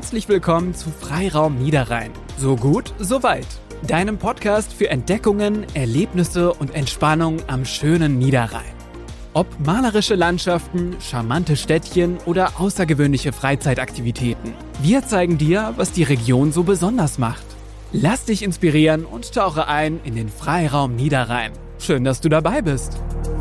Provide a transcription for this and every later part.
Herzlich willkommen zu Freiraum Niederrhein. So gut, so weit. Deinem Podcast für Entdeckungen, Erlebnisse und Entspannung am schönen Niederrhein. Ob malerische Landschaften, charmante Städtchen oder außergewöhnliche Freizeitaktivitäten. Wir zeigen dir, was die Region so besonders macht. Lass dich inspirieren und tauche ein in den Freiraum Niederrhein. Schön, dass du dabei bist.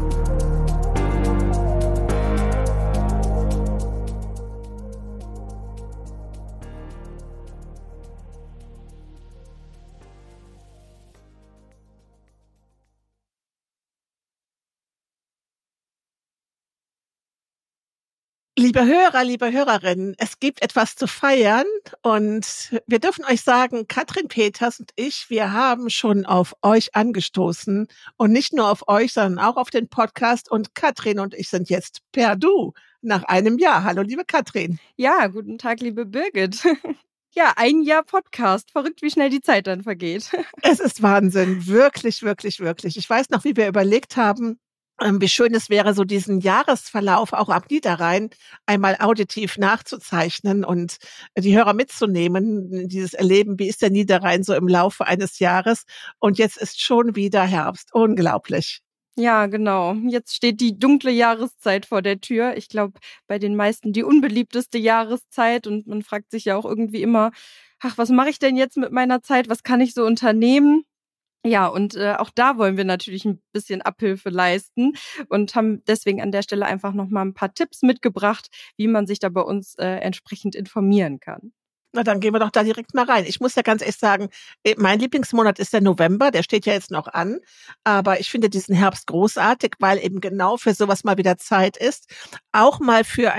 Liebe Hörer, liebe Hörerinnen, es gibt etwas zu feiern und wir dürfen euch sagen, Katrin Peters und ich, wir haben schon auf euch angestoßen und nicht nur auf euch, sondern auch auf den Podcast und Katrin und ich sind jetzt per Du nach einem Jahr. Hallo, liebe Katrin. Ja, guten Tag, liebe Birgit. Ja, ein Jahr Podcast. Verrückt, wie schnell die Zeit dann vergeht. Es ist Wahnsinn, wirklich, wirklich, wirklich. Ich weiß noch, wie wir überlegt haben, wie schön es wäre, so diesen Jahresverlauf auch am Niederrhein einmal auditiv nachzuzeichnen und die Hörer mitzunehmen, dieses Erleben, wie ist der Niederrhein so im Laufe eines Jahres. Und jetzt ist schon wieder Herbst. Unglaublich. Ja, genau. Jetzt steht die dunkle Jahreszeit vor der Tür. Ich glaube, bei den meisten die unbeliebteste Jahreszeit. Und man fragt sich ja auch irgendwie immer, ach, was mache ich denn jetzt mit meiner Zeit? Was kann ich so unternehmen? Ja, und auch da wollen wir natürlich ein bisschen Abhilfe leisten und haben deswegen an der Stelle einfach noch mal ein paar Tipps mitgebracht, wie man sich da bei uns entsprechend informieren kann. Na, dann gehen wir doch da direkt mal rein. Ich muss ja ganz ehrlich sagen, mein Lieblingsmonat ist der November, der steht ja jetzt noch an. Aber ich finde diesen Herbst großartig, weil eben genau für sowas mal wieder Zeit ist. Auch mal für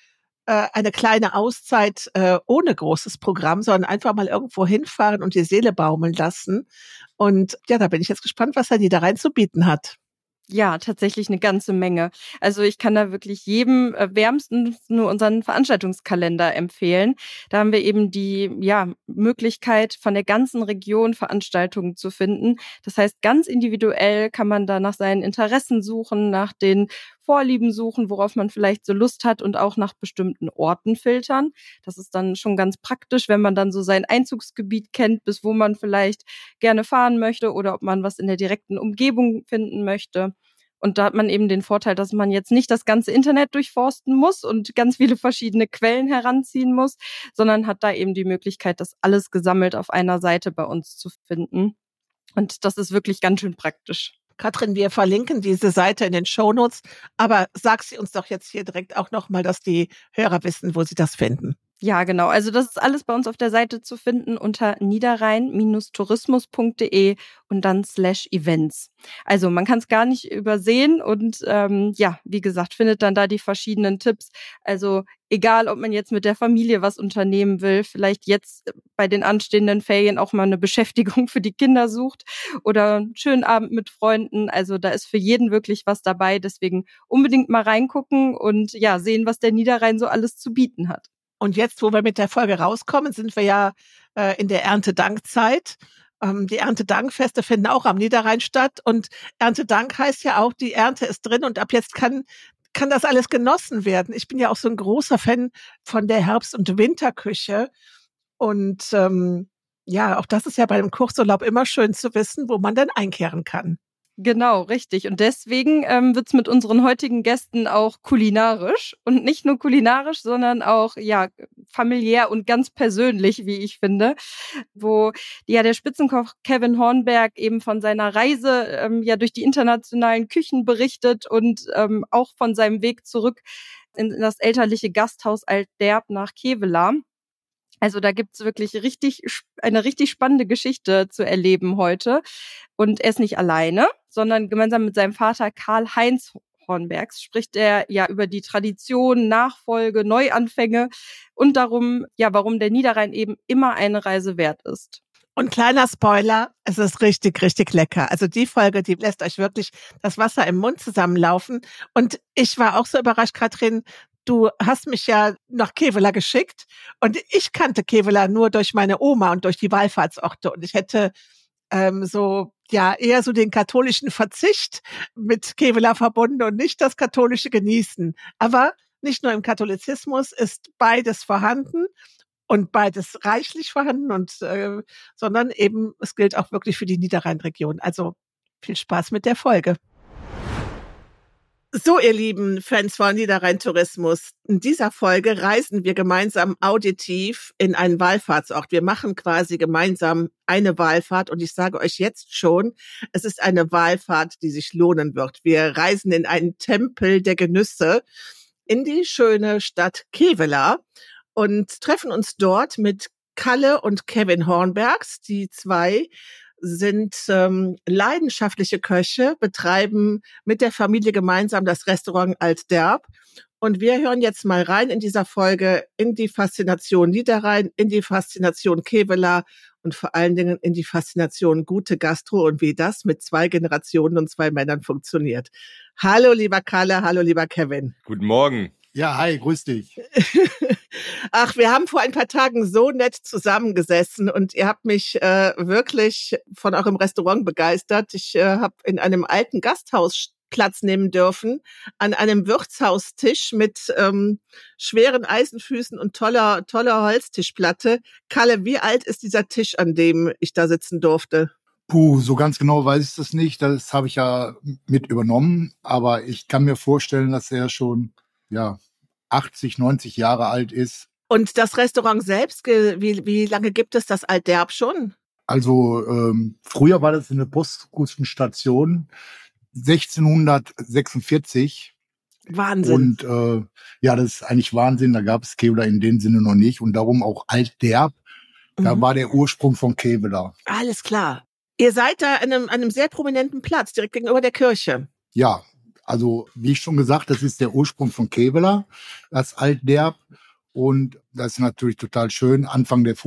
eine kleine Auszeit ohne großes Programm, sondern einfach mal irgendwo hinfahren und die Seele baumeln lassen. Und ja, da bin ich jetzt gespannt, was der Niederrhein zu bieten hat. Ja, tatsächlich eine ganze Menge. Also ich kann da wirklich jedem wärmstens nur unseren Veranstaltungskalender empfehlen. Da haben wir eben die Möglichkeit, von der ganzen Region Veranstaltungen zu finden. Das heißt, ganz individuell kann man da nach seinen Interessen suchen, nach den Vorlieben suchen, worauf man vielleicht so Lust hat und auch nach bestimmten Orten filtern. Das ist dann schon ganz praktisch, wenn man dann so sein Einzugsgebiet kennt, bis wo man vielleicht gerne fahren möchte oder ob man was in der direkten Umgebung finden möchte. Und da hat man eben den Vorteil, dass man jetzt nicht das ganze Internet durchforsten muss und ganz viele verschiedene Quellen heranziehen muss, sondern hat da eben die Möglichkeit, das alles gesammelt auf einer Seite bei uns zu finden. Und das ist wirklich ganz schön praktisch. Katrin, wir verlinken diese Seite in den Shownotes, aber sag sie uns doch jetzt hier direkt auch nochmal, dass die Hörer wissen, wo sie das finden. Ja, genau. Also das ist alles bei uns auf der Seite zu finden unter niederrhein-tourismus.de und dann /events. Also man kann es gar nicht übersehen und wie gesagt, findet dann da die verschiedenen Tipps. Also egal, ob man jetzt mit der Familie was unternehmen will, vielleicht jetzt bei den anstehenden Ferien auch mal eine Beschäftigung für die Kinder sucht oder einen schönen Abend mit Freunden. Also da ist für jeden wirklich was dabei. Deswegen unbedingt mal reingucken und ja, sehen, was der Niederrhein so alles zu bieten hat. Und jetzt, wo wir mit der Folge rauskommen, sind wir ja in der Erntedankzeit. Die Erntedankfeste finden auch am Niederrhein statt. Und Erntedank heißt ja auch, die Ernte ist drin und ab jetzt kann das alles genossen werden. Ich bin ja auch so ein großer Fan von der Herbst- und Winterküche. Und auch das ist ja bei dem Kurzurlaub immer schön zu wissen, wo man dann einkehren kann. Genau, richtig. Und deswegen wird's mit unseren heutigen Gästen auch kulinarisch. Und nicht nur kulinarisch, sondern auch familiär und ganz persönlich, wie ich finde. Wo der Spitzenkoch Kevin Hornberg eben von seiner Reise durch die internationalen Küchen berichtet und auch von seinem Weg zurück in das elterliche Gasthaus Alt-Derb nach Kevelaer. Also da gibt's wirklich eine richtig spannende Geschichte zu erleben heute. Und er ist nicht alleine, sondern gemeinsam mit seinem Vater Karl-Heinz Hornbergs spricht er über die Tradition, Nachfolge, Neuanfänge und darum, warum der Niederrhein eben immer eine Reise wert ist. Und kleiner Spoiler, es ist richtig, richtig lecker. Also die Folge, die lässt euch wirklich das Wasser im Mund zusammenlaufen. Und ich war auch so überrascht, Katrin, du hast mich ja nach Kevelaer geschickt und ich kannte Kevelaer nur durch meine Oma und durch die Wallfahrtsorte und ich hätte eher so den katholischen Verzicht mit Kevelaer verbunden und nicht das katholische Genießen. Aber nicht nur im Katholizismus ist beides vorhanden und beides reichlich vorhanden sondern eben, es gilt auch wirklich für die Niederrheinregion. Also viel Spaß mit der Folge. So, ihr lieben Fans von Niederrhein-Tourismus, in dieser Folge reisen wir gemeinsam auditiv in einen Wallfahrtsort. Wir machen quasi gemeinsam eine Wallfahrt und ich sage euch jetzt schon, es ist eine Wallfahrt, die sich lohnen wird. Wir reisen in einen Tempel der Genüsse in die schöne Stadt Kevela und treffen uns dort mit Kalle und Kevin Hornbergs. Die zwei sind leidenschaftliche Köche, betreiben mit der Familie gemeinsam das Restaurant Alt-Derb. Und wir hören jetzt mal rein in dieser Folge in die Faszination Niederrhein, in die Faszination Kevela und vor allen Dingen in die Faszination gute Gastro und wie das mit 2 Generationen und 2 Männern funktioniert. Hallo lieber Kalle, hallo lieber Kevin. Guten Morgen. Ja, hi, grüß dich. Ach, wir haben vor ein paar Tagen so nett zusammengesessen und ihr habt mich wirklich von eurem Restaurant begeistert. Ich habe in einem alten Gasthaus Platz nehmen dürfen, an einem Wirtshaustisch mit schweren Eisenfüßen und toller Holztischplatte. Kalle, wie alt ist dieser Tisch, an dem ich da sitzen durfte? So ganz genau weiß ich das nicht. Das habe ich ja mit übernommen. Aber ich kann mir vorstellen, dass er schon 80, 90 Jahre alt ist. Und das Restaurant selbst, wie lange gibt es das Alt-Derb schon? Also früher war das eine Postkustenstation, 1646. Wahnsinn. Und das ist eigentlich Wahnsinn. Da gab es Kevela in dem Sinne noch nicht. Und darum auch Alt-Derb. Da war der Ursprung von Kevela. Alles klar. Ihr seid da an einem sehr prominenten Platz, direkt gegenüber der Kirche. Ja, also wie ich schon gesagt, das ist der Ursprung von Kevela, das Alt-Derb. Und das ist natürlich total schön. Anfang der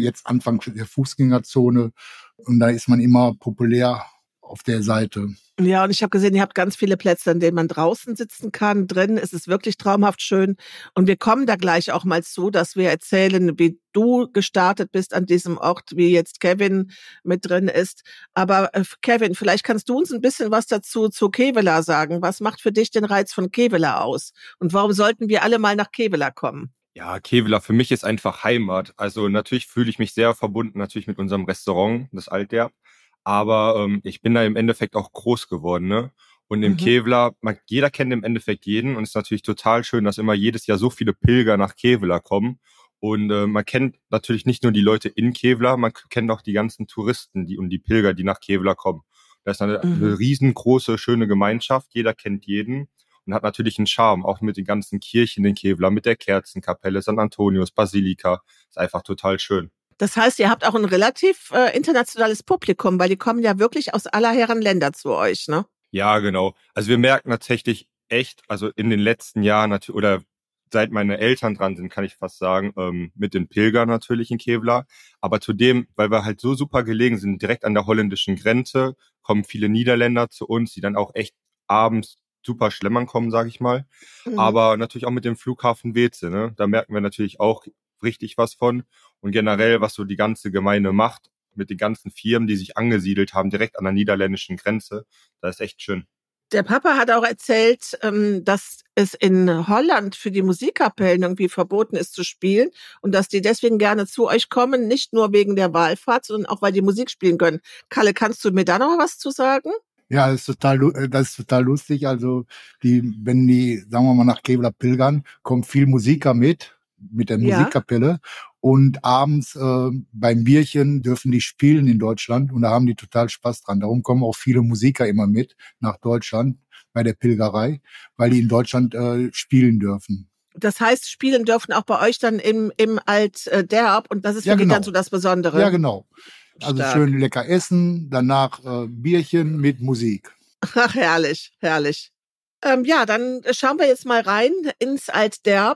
Fußgängerzone. Und da ist man immer populär auf der Seite. Ja, und ich habe gesehen, ihr habt ganz viele Plätze, an denen man draußen sitzen kann. Drin ist es wirklich traumhaft schön. Und wir kommen da gleich auch mal zu, dass wir erzählen, wie du gestartet bist an diesem Ort, wie jetzt Kevin mit drin ist. Aber Kevin, vielleicht kannst du uns ein bisschen was dazu zu Kevela sagen. Was macht für dich den Reiz von Kevela aus? Und warum sollten wir alle mal nach Kevela kommen? Ja, Kevela für mich ist einfach Heimat. Also natürlich fühle ich mich sehr verbunden natürlich mit unserem Restaurant, das Alt-Derb. Aber ich bin da im Endeffekt auch groß geworden, ne? Und im Kevela, jeder kennt im Endeffekt jeden und es ist natürlich total schön, dass immer jedes Jahr so viele Pilger nach Kevela kommen. Und man kennt natürlich nicht nur die Leute in Kevela, man kennt auch die ganzen Touristen und die Pilger, die nach Kevela kommen. Das ist eine riesengroße, schöne Gemeinschaft, jeder kennt jeden und hat natürlich einen Charme, auch mit den ganzen Kirchen in Kevela, mit der Kerzenkapelle, St. Antonius, Basilika. Ist einfach total schön. Das heißt, ihr habt auch ein relativ internationales Publikum, weil die kommen ja wirklich aus aller Herren Länder zu euch, ne? Ja, genau. Also wir merken tatsächlich echt, also in den letzten Jahren oder seit meine Eltern dran sind, kann ich fast sagen, mit den Pilgern natürlich in Kevela. Aber zudem, weil wir halt so super gelegen sind, direkt an der holländischen Grenze, kommen viele Niederländer zu uns, die dann auch echt abends super schlemmern kommen, sage ich mal. Aber natürlich auch mit dem Flughafen Weeze, ne? Da merken wir natürlich auch richtig was von. Und generell, was so die ganze Gemeinde macht, mit den ganzen Firmen, die sich angesiedelt haben, direkt an der niederländischen Grenze, das ist echt schön. Der Papa hat auch erzählt, dass es in Holland für die Musikkapellen irgendwie verboten ist zu spielen und dass die deswegen gerne zu euch kommen, nicht nur wegen der Wallfahrt, sondern auch, weil die Musik spielen können. Kalle, kannst du mir da noch was zu sagen? Ja, das ist total lustig. Also wenn die, sagen wir mal, nach Kevela pilgern, kommen viel Musiker mit der Musikkapelle. Und abends beim Bierchen dürfen die spielen in Deutschland und da haben die total Spaß dran. Darum kommen auch viele Musiker immer mit nach Deutschland bei der Pilgerei, weil die in Deutschland spielen dürfen. Das heißt, spielen dürfen auch bei euch dann im Alt-Derb und das ist für die dann so das Besondere. Ja, genau. Also schön lecker essen, danach Bierchen mit Musik. Ach, herrlich, herrlich. Ja, dann schauen wir jetzt mal rein ins Alt-Derb.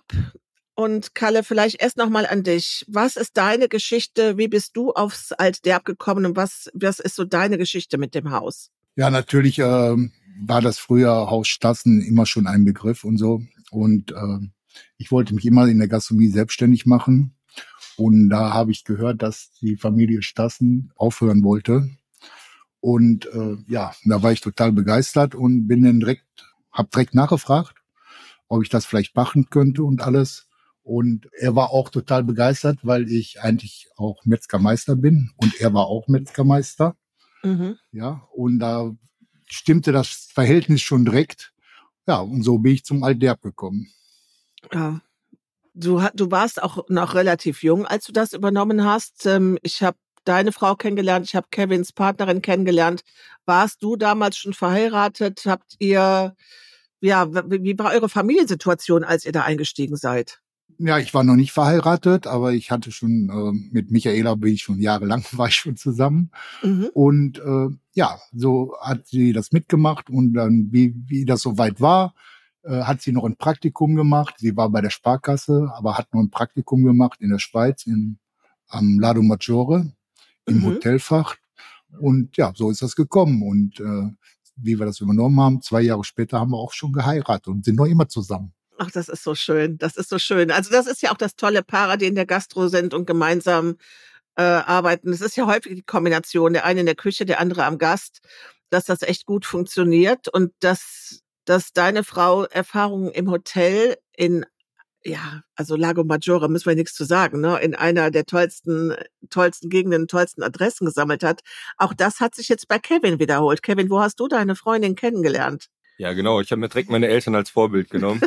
Und Kalle, vielleicht erst nochmal an dich. Was ist deine Geschichte? Wie bist du aufs Alt-Derb gekommen und was ist so deine Geschichte mit dem Haus? Ja, natürlich war das früher Haus Stassen immer schon ein Begriff und so. Und ich wollte mich immer in der Gastronomie selbstständig machen. Und da habe ich gehört, dass die Familie Stassen aufhören wollte. Und da war ich total begeistert und bin dann habe direkt nachgefragt, ob ich das vielleicht machen könnte und alles. Und er war auch total begeistert, weil ich eigentlich auch Metzgermeister bin und er war auch Metzgermeister. Mhm. Ja, und da stimmte das Verhältnis schon direkt. Ja, und so bin ich zum Alderb gekommen. Ja. Du warst auch noch relativ jung, als du das übernommen hast. Ich habe deine Frau kennengelernt, ich habe Kevins Partnerin kennengelernt. Warst du damals schon verheiratet? Wie war eure Familiensituation, als ihr da eingestiegen seid? Ja, ich war noch nicht verheiratet, aber ich hatte schon, mit Michaela bin ich schon jahrelang, war ich schon zusammen. Mhm. Und ja, so hat sie das mitgemacht und dann, wie das soweit war, hat sie noch ein Praktikum gemacht. Sie war bei der Sparkasse, aber hat noch ein Praktikum gemacht in der Schweiz, am Lado Maggiore, im Hotelfach. Und ja, so ist das gekommen. Und wie wir das übernommen haben, 2 Jahre später haben wir auch schon geheiratet und sind noch immer zusammen. Ach, das ist so schön. Das ist so schön. Also das ist ja auch das tolle Paare, die in der Gastro sind und gemeinsam arbeiten. Es ist ja häufig die Kombination, der eine in der Küche, der andere am Gast, dass das echt gut funktioniert und dass deine Frau Erfahrungen im Hotel also Lago Maggiore, müssen wir nichts zu sagen, ne, in einer der tollsten Gegenden, tollsten Adressen gesammelt hat. Auch das hat sich jetzt bei Kevin wiederholt. Kevin, wo hast du deine Freundin kennengelernt? Ja, genau. Ich habe mir direkt meine Eltern als Vorbild genommen.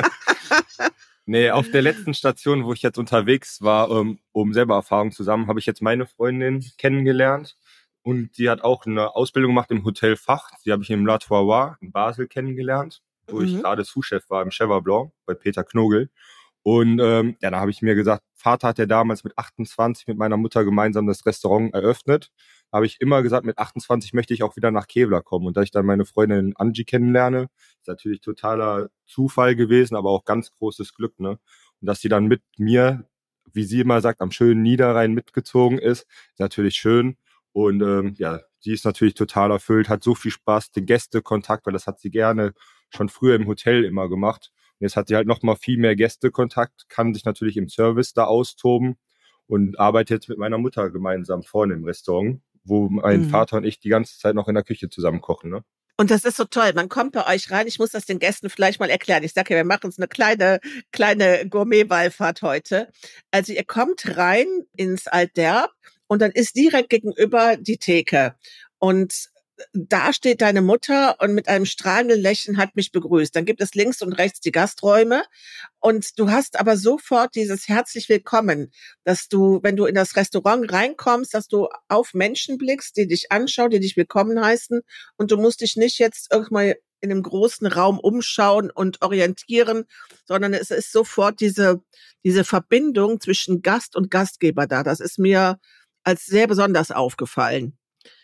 Nee, auf der letzten Station, wo ich jetzt unterwegs war, um selber Erfahrung zu sammeln, habe ich jetzt meine Freundin kennengelernt. Und die hat auch eine Ausbildung gemacht im Hotelfach. Die habe ich im La Trois in Basel kennengelernt, wo ich gerade Sous-Chef war im Cheval Blanc bei Peter Knogel. Und da habe ich mir gesagt, Vater hat ja damals mit 28 mit meiner Mutter gemeinsam das Restaurant eröffnet. Da habe ich immer gesagt, mit 28 möchte ich auch wieder nach Kevlar kommen. Und da ich dann meine Freundin Angie kennenlerne, ist natürlich totaler Zufall gewesen, aber auch ganz großes Glück, ne? Und dass sie dann mit mir, wie sie immer sagt, am schönen Niederrhein mitgezogen ist natürlich schön. Und die ist natürlich total erfüllt, hat so viel Spaß, den Gästekontakt, weil das hat sie gerne schon früher im Hotel immer gemacht. Und jetzt hat sie halt noch mal viel mehr Gästekontakt, kann sich natürlich im Service da austoben und arbeitet jetzt mit meiner Mutter gemeinsam vorne im Restaurant, wo mein Vater und ich die ganze Zeit noch in der Küche zusammen kochen, ne? Und das ist so toll. Man kommt bei euch rein. Ich muss das den Gästen vielleicht mal erklären. Ich sage ja, wir machen uns eine kleine Gourmet-Wallfahrt heute. Also ihr kommt rein ins Alderb und dann ist direkt gegenüber die Theke. Und da steht deine Mutter und mit einem strahlenden Lächeln hat mich begrüßt. Dann gibt es links und rechts die Gasträume und du hast aber sofort dieses herzlich willkommen, dass du, wenn du in das Restaurant reinkommst, dass du auf Menschen blickst, die dich anschauen, die dich willkommen heißen und du musst dich nicht jetzt irgendwann in einem großen Raum umschauen und orientieren, sondern es ist sofort diese Verbindung zwischen Gast und Gastgeber da. Das ist mir als sehr besonders aufgefallen.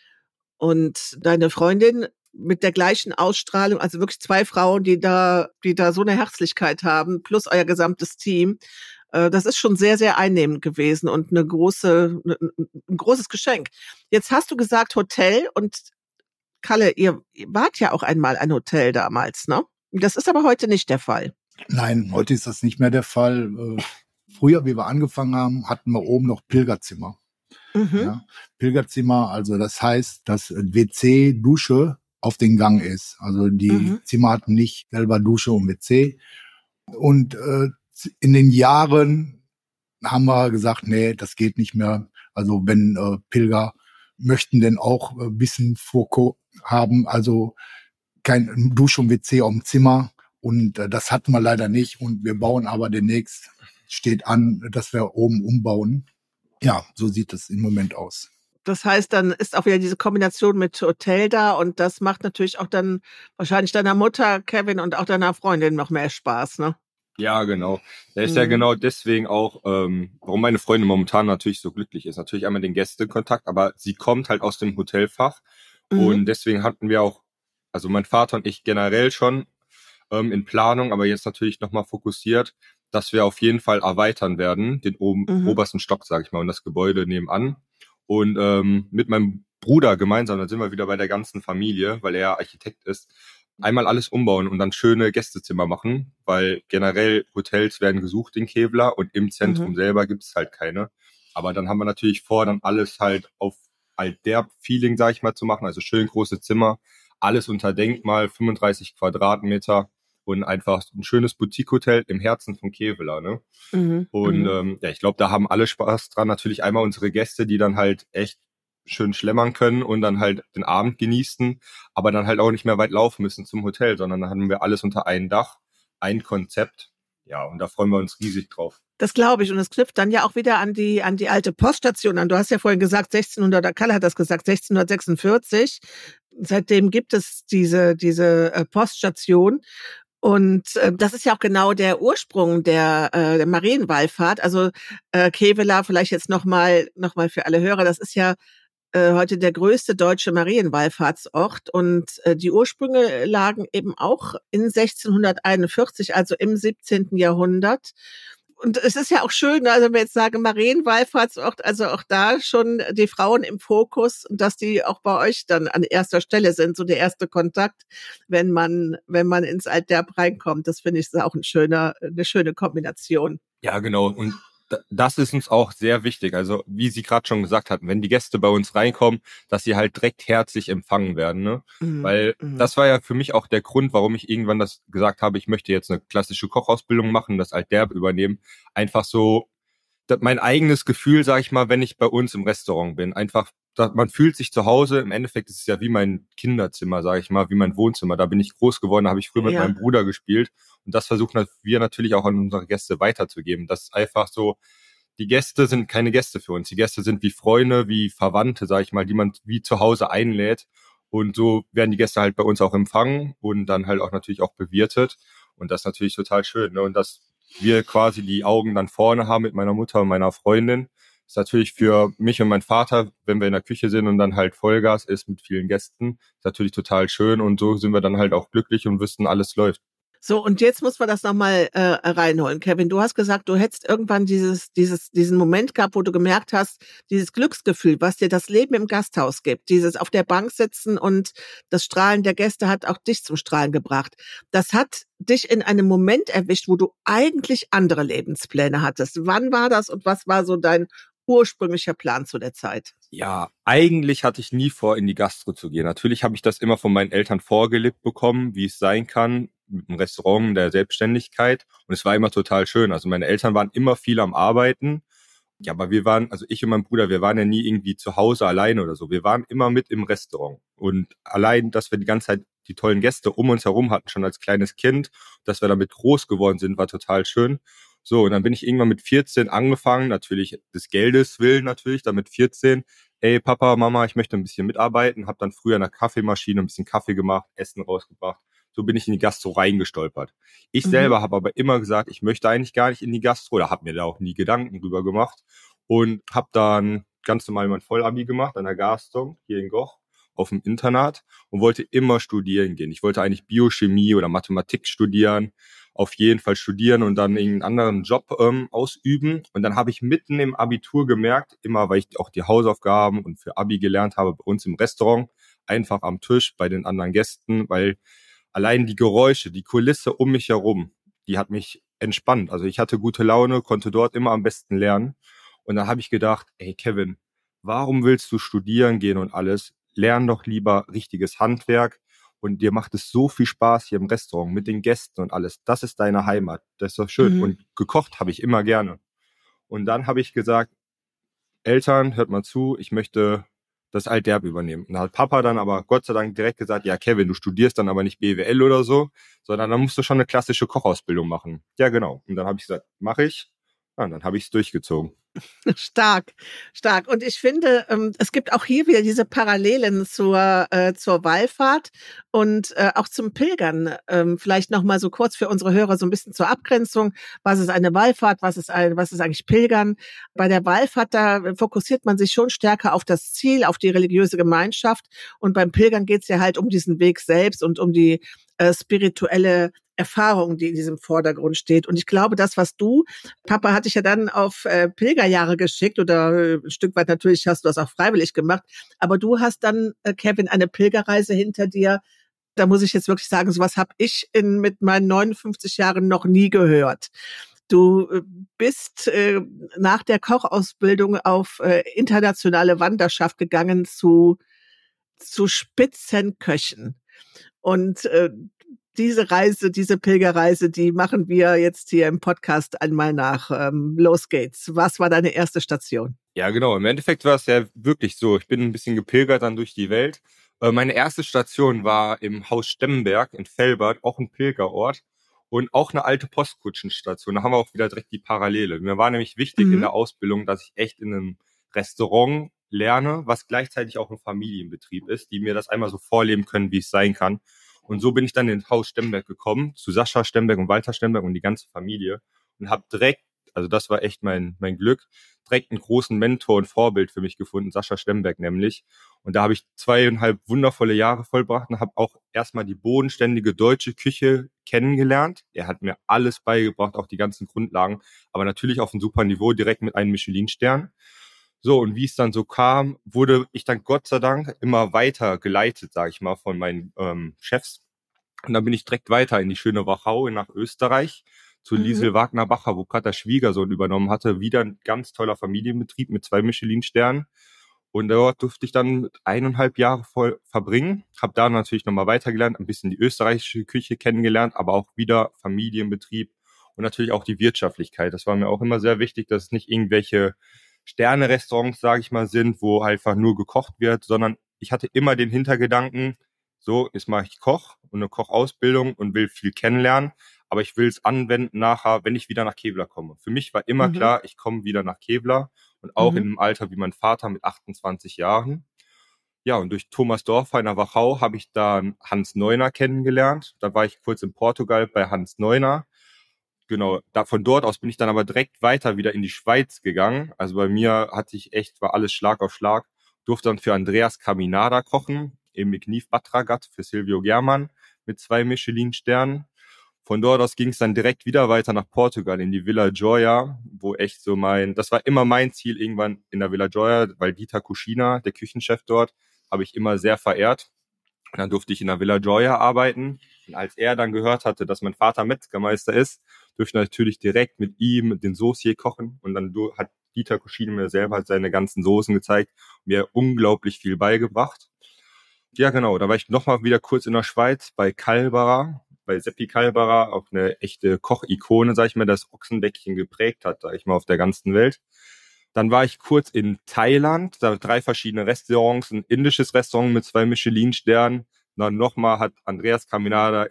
Und deine Freundin mit der gleichen Ausstrahlung, also wirklich 2 Frauen, die da so eine Herzlichkeit haben, plus euer gesamtes Team. Das ist schon sehr, sehr einnehmend gewesen und ein großes Geschenk. Jetzt hast du gesagt Hotel und Kalle, ihr wart ja auch einmal ein Hotel damals, ne? Das ist aber heute nicht der Fall. Nein, heute ist das nicht mehr der Fall. Früher, wie wir angefangen haben, hatten wir oben noch Pilgerzimmer. Ja, Pilgerzimmer, also das heißt, dass WC, Dusche auf den Gang ist. Also die Zimmer hatten nicht selber Dusche und WC. Und in den Jahren haben wir gesagt, nee, das geht nicht mehr. Also wenn Pilger möchten denn auch ein bisschen Foko haben, also kein Dusche und WC auf dem Zimmer. Und das hatten wir leider nicht. Und wir bauen aber demnächst, steht an, dass wir oben umbauen. Ja, so sieht es im Moment aus. Das heißt, dann ist auch wieder diese Kombination mit Hotel da und das macht natürlich auch dann wahrscheinlich deiner Mutter, Kevin, und auch deiner Freundin noch mehr Spaß, ne? Ja, genau. Das ist ja genau deswegen auch, warum meine Freundin momentan natürlich so glücklich ist. Natürlich einmal den Gästekontakt, aber sie kommt halt aus dem Hotelfach und deswegen hatten wir auch, also mein Vater und ich generell schon in Planung, aber jetzt natürlich nochmal fokussiert, dass wir auf jeden Fall erweitern werden, den obersten Stock, sage ich mal, und das Gebäude nebenan. Und mit meinem Bruder gemeinsam, dann sind wir wieder bei der ganzen Familie, weil er Architekt ist, einmal alles umbauen und dann schöne Gästezimmer machen, weil generell Hotels werden gesucht in Kevlar und im Zentrum selber gibt es halt keine. Aber dann haben wir natürlich vor, dann alles halt auf Alderb-Feeling, sag ich mal, zu machen, also schön große Zimmer, alles unter Denkmal, 35 Quadratmeter und einfach ein schönes Boutique-Hotel im Herzen von Kevela, ne? Und ich glaube, da haben alle Spaß dran. Natürlich einmal unsere Gäste, die dann halt echt schön schlemmern können und dann halt den Abend genießen, aber dann halt auch nicht mehr weit laufen müssen zum Hotel, sondern dann haben wir alles unter einem Dach, ein Konzept. Ja, und da freuen wir uns riesig drauf. Das glaube ich. Und es knüpft dann ja auch wieder an die alte Poststation an. Du hast ja vorhin gesagt, Kalle hat das gesagt, 1646. Seitdem gibt es diese Poststation. Und das ist ja auch genau der Ursprung der Marienwallfahrt. Also Kevela, vielleicht jetzt noch mal für alle Hörer, das ist ja heute der größte deutsche Marienwallfahrtsort und die Ursprünge lagen eben auch in 1641, also im 17. Jahrhundert. Und es ist ja auch schön, also wenn wir jetzt sagen Marienwallfahrtsort, also auch da schon die Frauen im Fokus und dass die auch bei euch dann an erster Stelle sind, so der erste Kontakt, wenn man ins Altderb reinkommt. Das finde ich ist auch eine schöne Kombination. Ja, genau. Und das ist uns auch sehr wichtig. Also wie Sie gerade schon gesagt hatten, wenn die Gäste bei uns reinkommen, dass sie halt direkt herzlich empfangen werden, ne? Weil das war ja für mich auch der Grund, warum ich irgendwann das gesagt habe, ich möchte jetzt eine klassische Kochausbildung machen, das Altderb übernehmen. Einfach so mein eigenes Gefühl, sage ich mal, wenn ich bei uns im Restaurant bin. Einfach, man fühlt sich zu Hause. Im Endeffekt ist es ja wie mein Kinderzimmer, sage ich mal, wie mein Wohnzimmer. Da bin ich groß geworden, da habe ich früher mit meinem Bruder gespielt. Und das versuchen wir natürlich auch an unsere Gäste weiterzugeben. Das ist einfach so, die Gäste sind keine Gäste für uns. Die Gäste sind wie Freunde, wie Verwandte, sage ich mal, die man wie zu Hause einlädt. Und so werden die Gäste halt bei uns auch empfangen und dann halt auch natürlich auch bewirtet. Und das ist natürlich total schön, ne? Und dass wir quasi die Augen dann vorne haben mit meiner Mutter und meiner Freundin, ist natürlich für mich und meinen Vater, wenn wir in der Küche sind und dann halt Vollgas ist mit vielen Gästen, ist natürlich total schön. Und so sind wir dann halt auch glücklich und wissen, alles läuft. So, und jetzt muss man das nochmal reinholen. Kevin, du hast gesagt, du hättest irgendwann diesen Moment gehabt, wo du gemerkt hast, dieses Glücksgefühl, was dir das Leben im Gasthaus gibt, dieses auf der Bank sitzen und das Strahlen der Gäste hat auch dich zum Strahlen gebracht. Das hat dich in einem Moment erwischt, wo du eigentlich andere Lebenspläne hattest. Wann war das und was war so dein ursprünglicher Plan zu der Zeit? Ja, eigentlich hatte ich nie vor, in die Gastro zu gehen. Natürlich habe ich das immer von meinen Eltern vorgelebt bekommen, wie es sein kann, mit dem Restaurant, der Selbstständigkeit. Und es war immer total schön. Also meine Eltern waren immer viel am Arbeiten. Ja, aber also ich und mein Bruder, wir waren ja nie irgendwie zu Hause alleine oder so. Wir waren immer mit im Restaurant. Und allein, dass wir die ganze Zeit die tollen Gäste um uns herum hatten, schon als kleines Kind, dass wir damit groß geworden sind, war total schön. So, und dann bin ich irgendwann mit 14 angefangen, natürlich des Geldes willen natürlich, dann mit 14, ey Papa, Mama, ich möchte ein bisschen mitarbeiten, habe dann früher in der Kaffeemaschine ein bisschen Kaffee gemacht, Essen rausgebracht. So bin ich in die Gastro reingestolpert. Ich selber habe aber immer gesagt, ich möchte eigentlich gar nicht in die Gastro, oder habe mir da auch nie Gedanken drüber gemacht und habe dann ganz normal mein Vollabi gemacht an der Garstung hier in Goch auf dem Internat und wollte immer studieren gehen. Ich wollte eigentlich Biochemie oder Mathematik studieren, auf jeden Fall studieren und dann irgendeinen anderen Job ausüben. Und dann habe ich mitten im Abitur gemerkt, immer weil ich auch die Hausaufgaben und für Abi gelernt habe bei uns im Restaurant, einfach am Tisch bei den anderen Gästen, weil allein die Geräusche, die Kulisse um mich herum, die hat mich entspannt. Also ich hatte gute Laune, konnte dort immer am besten lernen. Und dann habe ich gedacht, ey Kevin, warum willst du studieren gehen und alles? Lern doch lieber richtiges Handwerk. Und dir macht es so viel Spaß hier im Restaurant mit den Gästen und alles. Das ist deine Heimat. Das ist doch schön. Und gekocht habe ich immer gerne. Und dann habe ich gesagt, Eltern, hört mal zu, ich möchte das Altderb übernehmen. Und da hat Papa dann aber Gott sei Dank direkt gesagt, ja Kevin, du studierst dann aber nicht BWL oder so, sondern dann musst du schon eine klassische Kochausbildung machen. Ja, genau. Und dann habe ich gesagt, mache ich. Ja, und dann habe ich es durchgezogen. Stark, stark. Und ich finde, es gibt auch hier wieder diese Parallelen zur Wallfahrt und auch zum Pilgern. Vielleicht noch mal so kurz für unsere Hörer so ein bisschen zur Abgrenzung. Was ist eine Wallfahrt? Was ist eigentlich Pilgern? Bei der Wallfahrt, da fokussiert man sich schon stärker auf das Ziel, auf die religiöse Gemeinschaft. Und beim Pilgern geht es ja halt um diesen Weg selbst und um die spirituelle Erfahrung, die in diesem Vordergrund steht. Und ich glaube, das, was Papa hat dich ja dann auf Pilgerjahre geschickt oder ein Stück weit natürlich hast du das auch freiwillig gemacht, aber du hast dann, Kevin, eine Pilgerreise hinter dir. Da muss ich jetzt wirklich sagen, sowas habe ich mit meinen 59 Jahren noch nie gehört. Du bist nach der Kochausbildung auf internationale Wanderschaft gegangen zu Spitzenköchen. Und diese Reise, diese Pilgerreise, die machen wir jetzt hier im Podcast einmal nach. Los geht's. Was war deine erste Station? Ja, genau. Im Endeffekt war es ja wirklich so. Ich bin ein bisschen gepilgert dann durch die Welt. Meine erste Station war im Haus Stemmenberg in Velbert, auch ein Pilgerort und auch eine alte Postkutschenstation. Da haben wir auch wieder direkt die Parallele. Mir war nämlich wichtig in der Ausbildung, dass ich echt in einem Restaurant lerne, was gleichzeitig auch ein Familienbetrieb ist, die mir das einmal so vorleben können, wie es sein kann. Und so bin ich dann ins Haus Stemmenberg gekommen, zu Sascha Stemmenberg und Walter Stemmenberg und die ganze Familie und habe direkt, also das war echt mein Glück, direkt einen großen Mentor und Vorbild für mich gefunden, Sascha Stemmenberg nämlich. Und da habe ich 2,5 wundervolle Jahre vollbracht und habe auch erstmal die bodenständige deutsche Küche kennengelernt. Er hat mir alles beigebracht, auch die ganzen Grundlagen, aber natürlich auf einem super Niveau, direkt mit einem Michelin-Stern. So, und wie es dann so kam, wurde ich dann Gott sei Dank immer weiter geleitet, sage ich mal, von meinen Chefs. Und dann bin ich direkt weiter in die schöne Wachau nach Österreich zu Liesel Wagner-Bacher, wo gerade der Schwiegersohn übernommen hatte. Wieder ein ganz toller Familienbetrieb mit 2 Michelin-Sternen. Und dort durfte ich dann 1,5 Jahre voll verbringen. Habe da natürlich nochmal weitergelernt, ein bisschen die österreichische Küche kennengelernt, aber auch wieder Familienbetrieb und natürlich auch die Wirtschaftlichkeit. Das war mir auch immer sehr wichtig, dass es nicht irgendwelche Sterne-Restaurants, sage ich mal, sind, wo einfach nur gekocht wird, sondern ich hatte immer den Hintergedanken, so, jetzt mache ich Koch und eine Kochausbildung und will viel kennenlernen, aber ich will es anwenden nachher, wenn ich wieder nach Kevlar komme. Für mich war immer klar, ich komme wieder nach Kevlar und auch in einem Alter wie mein Vater mit 28 Jahren. Ja, und durch Thomas Dorfer in der Wachau habe ich dann Hans Neuner kennengelernt. Da war ich kurz in Portugal bei Hans Neuner. Genau, von dort aus bin ich dann aber direkt weiter wieder in die Schweiz gegangen. Also bei mir war alles Schlag auf Schlag. Durfte dann für Andreas Caminada kochen, im Migniv Batragat für Silvio German mit 2 Michelin-Sternen. Von dort aus ging es dann direkt wieder weiter nach Portugal in die Villa Joya, wo echt so das war immer mein Ziel irgendwann in der Villa Joya, weil Dieter Kuschina, der Küchenchef dort, habe ich immer sehr verehrt. Und dann durfte ich in der Villa Joya arbeiten. Und als er dann gehört hatte, dass mein Vater Metzgermeister ist, durfte ich natürlich direkt mit ihm den Saucier kochen. Und dann hat Dieter Kuschina mir selber seine ganzen Soßen gezeigt und mir unglaublich viel beigebracht. Ja, genau. Da war ich nochmal wieder kurz in der Schweiz bei Kalbara, bei Seppi Kalbara, auch eine echte Kochikone, sag ich mal, das Ochsenbäckchen geprägt hat, sag ich mal, auf der ganzen Welt. Dann war ich kurz in Thailand, da 3 verschiedene Restaurants, ein indisches Restaurant mit 2 Michelin-Sternen. Dann nochmal hat Andreas Caminada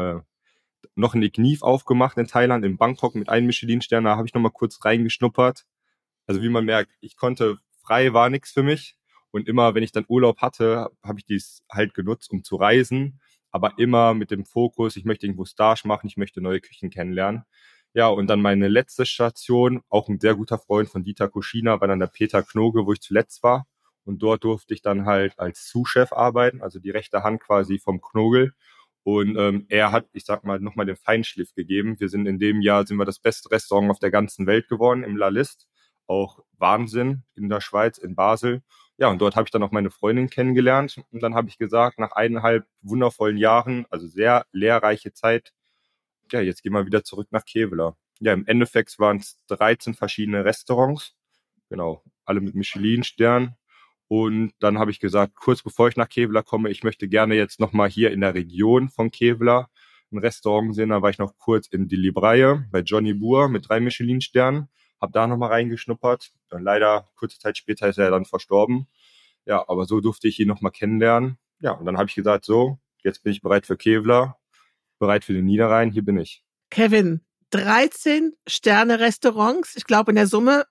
noch ein Igniv aufgemacht in Thailand, in Bangkok mit 1 Michelin-Stern. Da habe ich nochmal kurz reingeschnuppert. Also wie man merkt, frei war nichts für mich. Und immer, wenn ich dann Urlaub hatte, habe ich dies halt genutzt, um zu reisen. Aber immer mit dem Fokus, ich möchte irgendwo Stage machen, ich möchte neue Küchen kennenlernen. Ja, und dann meine letzte Station, auch ein sehr guter Freund von Dieter Kuschina, war dann der Peter Knoge, wo ich zuletzt war. Und dort durfte ich dann halt als Sous-Chef arbeiten, also die rechte Hand quasi vom Knogel. Und er hat, ich sag mal, nochmal den Feinschliff gegeben. In dem Jahr sind wir das beste Restaurant auf der ganzen Welt geworden, im La Liste. Auch Wahnsinn in der Schweiz, in Basel. Ja, und dort habe ich dann auch meine Freundin kennengelernt. Und dann habe ich gesagt, nach 1,5 wundervollen Jahren, also sehr lehrreiche Zeit, ja, jetzt gehen wir wieder zurück nach Kevlar. Ja, im Endeffekt waren es 13 verschiedene Restaurants. Genau, alle mit Michelin-Stern. Und dann habe ich gesagt, kurz bevor ich nach Kevlar komme, ich möchte gerne jetzt nochmal hier in der Region von Kevlar ein Restaurant sehen. Da war ich noch kurz in Die Libraille bei Johnny Boer mit 3 Michelin-Sternen. Hab da nochmal reingeschnuppert. Und leider, kurze Zeit später ist er dann verstorben. Ja, aber so durfte ich ihn nochmal kennenlernen. Ja, und dann habe ich gesagt, so, jetzt bin ich bereit für Kevlar, bereit für den Niederrhein, hier bin ich. Kevin, 13 Sterne-Restaurants, ich glaube in der Summe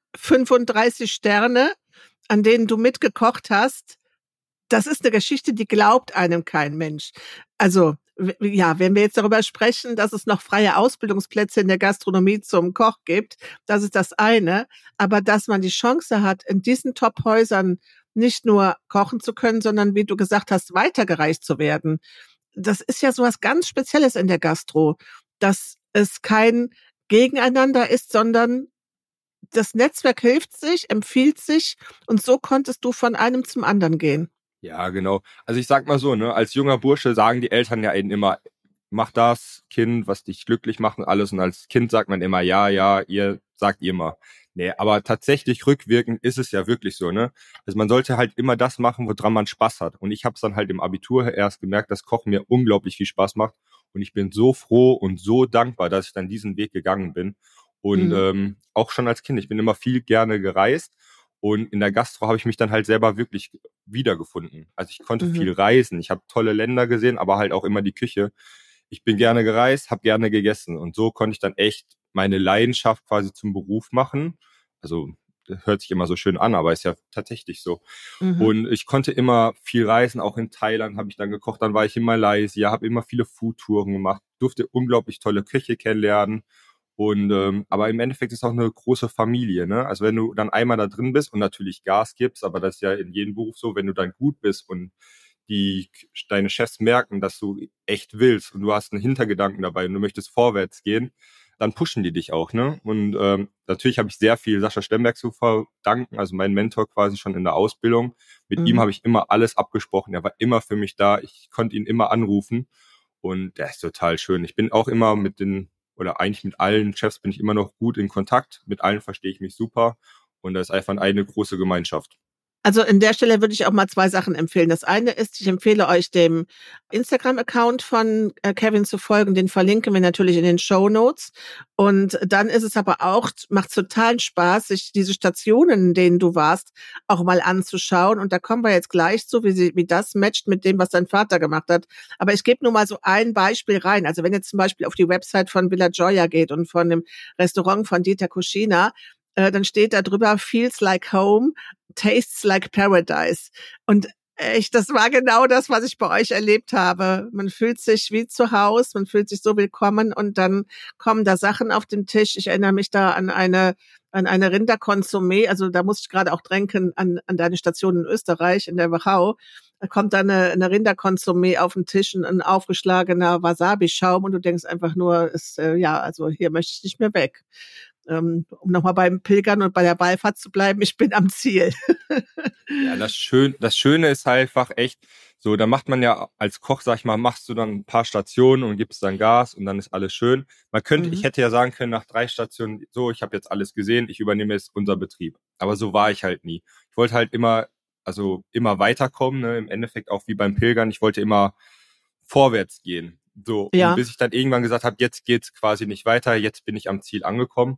35 Sterne, an denen du mitgekocht hast. Das ist eine Geschichte, die glaubt einem kein Mensch. Also, ja, wenn wir jetzt darüber sprechen, dass es noch freie Ausbildungsplätze in der Gastronomie zum Koch gibt, das ist das eine. Aber dass man die Chance hat, in diesen Top-Häusern nicht nur kochen zu können, sondern, wie du gesagt hast, weitergereicht zu werden. Das ist ja sowas ganz Spezielles in der Gastro, dass es kein Gegeneinander ist, sondern das Netzwerk hilft sich, empfiehlt sich und so konntest du von einem zum anderen gehen. Ja, genau. Also ich sag mal so, ne, als junger Bursche sagen die Eltern ja eben immer, mach das, Kind, was dich glücklich macht und alles. Und als Kind sagt man immer, ja, ihr sagt immer. Nee, aber tatsächlich rückwirkend ist es ja wirklich so, ne? Also man sollte halt immer das machen, woran man Spaß hat. Und ich habe es dann halt im Abitur erst gemerkt, dass Kochen mir unglaublich viel Spaß macht. Und ich bin so froh und so dankbar, dass ich dann diesen Weg gegangen bin. Und auch schon als Kind, ich bin immer viel gerne gereist. Und in der Gastro habe ich mich dann halt selber wirklich wiedergefunden. Also ich konnte viel reisen, ich habe tolle Länder gesehen, aber halt auch immer die Küche. Ich bin gerne gereist, habe gerne gegessen. Und so konnte ich dann echt meine Leidenschaft quasi zum Beruf machen. Also das hört sich immer so schön an, aber ist ja tatsächlich so. Und ich konnte immer viel reisen, auch in Thailand habe ich dann gekocht, dann war ich in Malaysia, habe immer viele Foodtouren gemacht, durfte unglaublich tolle Köche kennenlernen. Und aber im Endeffekt ist es auch eine große Familie, ne? Also wenn du dann einmal da drin bist und natürlich Gas gibst, aber das ist ja in jedem Beruf so, wenn du dann gut bist und deine Chefs merken, dass du echt willst und du hast einen Hintergedanken dabei und du möchtest vorwärts gehen, dann pushen die dich auch, ne? Und natürlich habe ich sehr viel Sascha Stemberg zu verdanken, also mein Mentor quasi schon in der Ausbildung. Mit ihm habe ich immer alles abgesprochen. Er war immer für mich da. Ich konnte ihn immer anrufen und der ist total schön. Ich bin auch immer eigentlich mit allen Chefs bin ich immer noch gut in Kontakt. Mit allen verstehe ich mich super und das ist einfach eine große Gemeinschaft. Also an der Stelle würde ich auch mal 2 Sachen empfehlen. Das eine ist, ich empfehle euch dem Instagram-Account von Kevin zu folgen. Den verlinken wir natürlich in den Shownotes. Und dann ist es aber auch, macht totalen Spaß, sich diese Stationen, in denen du warst, auch mal anzuschauen. Und da kommen wir jetzt gleich zu, wie das matcht mit dem, was dein Vater gemacht hat. Aber ich gebe nur mal so ein Beispiel rein. Also wenn ihr zum Beispiel auf die Website von Villa Gioia geht und von dem Restaurant von Dieter Cucina, dann steht da drüber, feels like home, tastes like paradise. Und echt, das war genau das, was ich bei euch erlebt habe. Man fühlt sich wie zu Hause, man fühlt sich so willkommen und dann kommen da Sachen auf den Tisch. Ich erinnere mich da an eine Rinderkonsumé, also da muss ich gerade auch denken an deine Station in Österreich, in der Wachau. Da kommt dann eine Rinderkonsumé auf den Tisch, ein aufgeschlagener Wasabi-Schaum und du denkst einfach nur, also hier möchte ich nicht mehr weg. Um nochmal beim Pilgern und bei der Wallfahrt zu bleiben, ich bin am Ziel. Ja, das Schöne ist halt einfach echt so, da macht man ja als Koch, sag ich mal, machst du dann ein paar Stationen und gibst dann Gas und dann ist alles schön. Ich hätte ja sagen können, nach 3 Stationen, so, ich habe jetzt alles gesehen, ich übernehme jetzt unser Betrieb. Aber so war ich halt nie. Ich wollte halt immer weiterkommen, ne? Im Endeffekt auch wie beim Pilgern, ich wollte immer vorwärts gehen. So, ja. Und bis ich dann irgendwann gesagt habe, jetzt geht's quasi nicht weiter, jetzt bin ich am Ziel angekommen.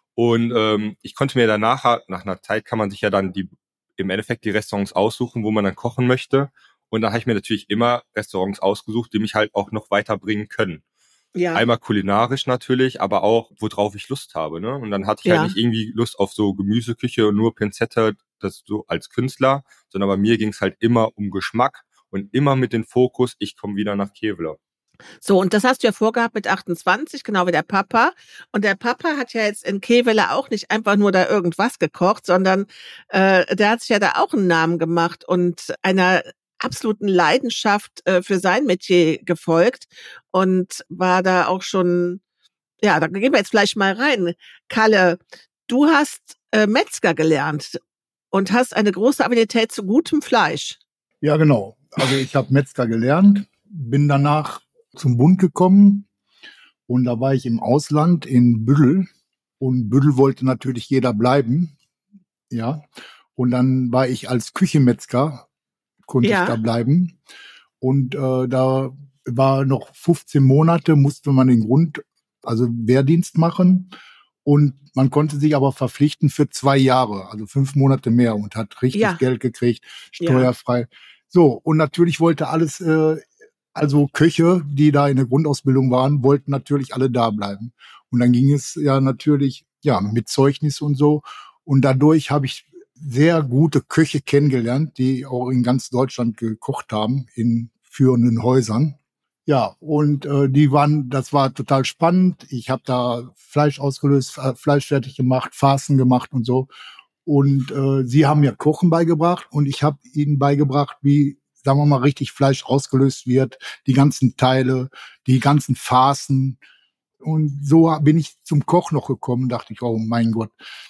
Und ich konnte mir danach, nach einer Zeit kann man sich ja dann im Endeffekt die Restaurants aussuchen, wo man dann kochen möchte. Und dann habe ich mir natürlich immer Restaurants ausgesucht, die mich halt auch noch weiterbringen können. Ja. Einmal kulinarisch natürlich, aber auch, worauf ich Lust habe, ne? Und dann hatte ich halt nicht irgendwie Lust auf so Gemüseküche und nur Pinzette, das so als Künstler, sondern bei mir ging es halt immer um Geschmack und immer mit dem Fokus, ich komme wieder nach Kevlar. So, und das hast du ja vorgehabt mit 28, genau wie der Papa. Und der Papa hat ja jetzt in Kevela auch nicht einfach nur da irgendwas gekocht, sondern der hat sich ja da auch einen Namen gemacht und einer absoluten Leidenschaft für sein Metier gefolgt und war da auch schon, ja, da gehen wir jetzt gleich mal rein. Kalle, du hast Metzger gelernt und hast eine große Affinität zu gutem Fleisch. Ja, genau. Also ich habe Metzger gelernt, bin danach zum Bund gekommen und da war ich im Ausland in Büddel und Büddel wollte natürlich jeder bleiben, ja, und dann war ich als Küchenmetzger, konnte ich da bleiben und da war noch 15 Monate, musste man also Wehrdienst machen und man konnte sich aber verpflichten für 2 Jahre, also 5 Monate mehr und hat richtig Geld gekriegt, steuerfrei. Ja. So, und natürlich wollte alles also Köche, die da in der Grundausbildung waren, wollten natürlich alle da bleiben. Und dann ging es ja natürlich mit Zeugnis und so. Und dadurch habe ich sehr gute Köche kennengelernt, die auch in ganz Deutschland gekocht haben, in führenden Häusern. Ja, und das war total spannend. Ich habe da Fleisch ausgelöst, Fleisch fertig gemacht, Farcen gemacht und so. Und sie haben mir Kochen beigebracht und ich habe ihnen beigebracht, wie, sagen wir mal, richtig Fleisch ausgelöst wird, die ganzen Teile, die ganzen Farcen. Und so bin ich zum Koch noch gekommen, dachte ich, oh mein Gott,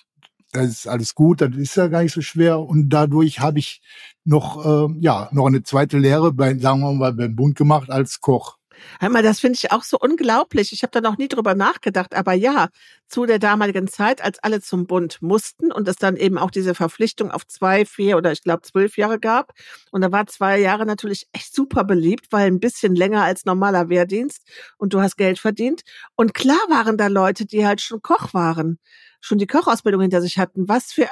das ist alles gut, das ist ja gar nicht so schwer. Und dadurch habe ich noch eine zweite Lehre sagen wir mal, beim Bund gemacht als Koch. Hör mal, das finde ich auch so unglaublich. Ich habe da noch nie drüber nachgedacht. Aber ja, zu der damaligen Zeit, als alle zum Bund mussten und es dann eben auch diese Verpflichtung auf 2, 4 oder ich glaube 12 Jahre gab. Und da war 2 Jahre natürlich echt super beliebt, weil ein bisschen länger als normaler Wehrdienst und du hast Geld verdient. Und klar waren da Leute, die halt schon Koch waren, schon die Kochausbildung hinter sich hatten.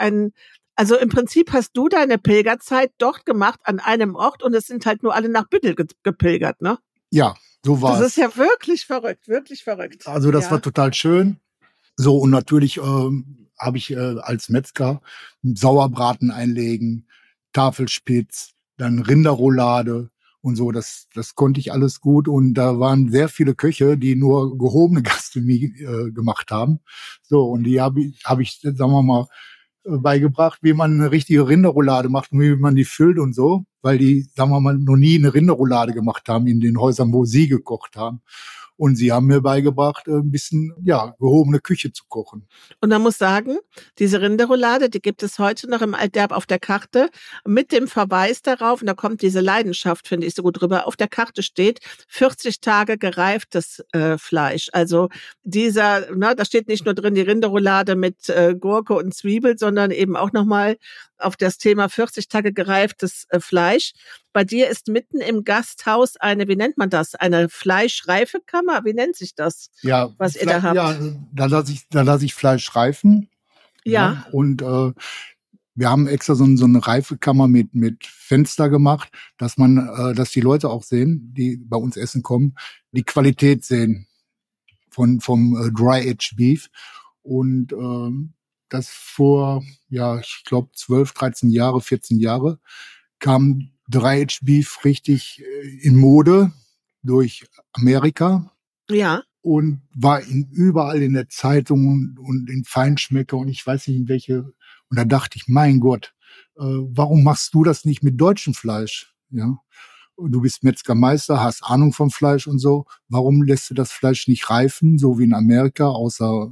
Also im Prinzip hast du deine Pilgerzeit dort gemacht an einem Ort und es sind halt nur alle nach Büttel gepilgert, ne? Ja, so war es. Das ist ja wirklich verrückt, wirklich verrückt. Also das war total schön. So, und natürlich habe ich als Metzger Sauerbraten einlegen, Tafelspitz, dann Rinderroulade und so. Das konnte ich alles gut. Und da waren sehr viele Köche, die nur gehobene Gastronomie gemacht haben. So, und die habe ich, sagen wir mal, beigebracht, wie man eine richtige Rinderroulade macht und wie man die füllt und so, weil die, sagen wir mal, noch nie eine Rinderroulade gemacht haben in den Häusern, wo sie gekocht haben. Und sie haben mir beigebracht, ein bisschen, ja, gehobene Küche zu kochen. Und man muss sagen, diese Rinderroulade, die gibt es heute noch im Alterb auf der Karte mit dem Verweis darauf, und da kommt diese Leidenschaft, finde ich, so gut drüber, auf der Karte steht 40 Tage gereiftes Fleisch. Also da steht nicht nur drin die Rinderroulade mit Gurke und Zwiebel, sondern eben auch nochmal auf das Thema 40 Tage gereiftes Fleisch. Bei dir ist mitten im Gasthaus wie nennt man das? Eine Fleischreifekammer? Wie nennt sich das? Ja, was ihr da habt? Ja, da lasse ich Fleisch reifen. Ja. Und wir haben extra so eine Reifekammer mit Fenster gemacht, dass die Leute auch sehen, die bei uns essen kommen, die Qualität sehen vom Dry Aged Beef. Und das vor, ich glaube 12, 13 Jahre, 14 Jahre kam Dry Aged Beef richtig in Mode durch Amerika. Ja. Und war überall in der Zeitung und in Feinschmecker und ich weiß nicht in welche. Und da dachte ich, mein Gott, warum machst du das nicht mit deutschem Fleisch? Ja, du bist Metzgermeister, hast Ahnung vom Fleisch und so. Warum lässt du das Fleisch nicht reifen, so wie in Amerika, außer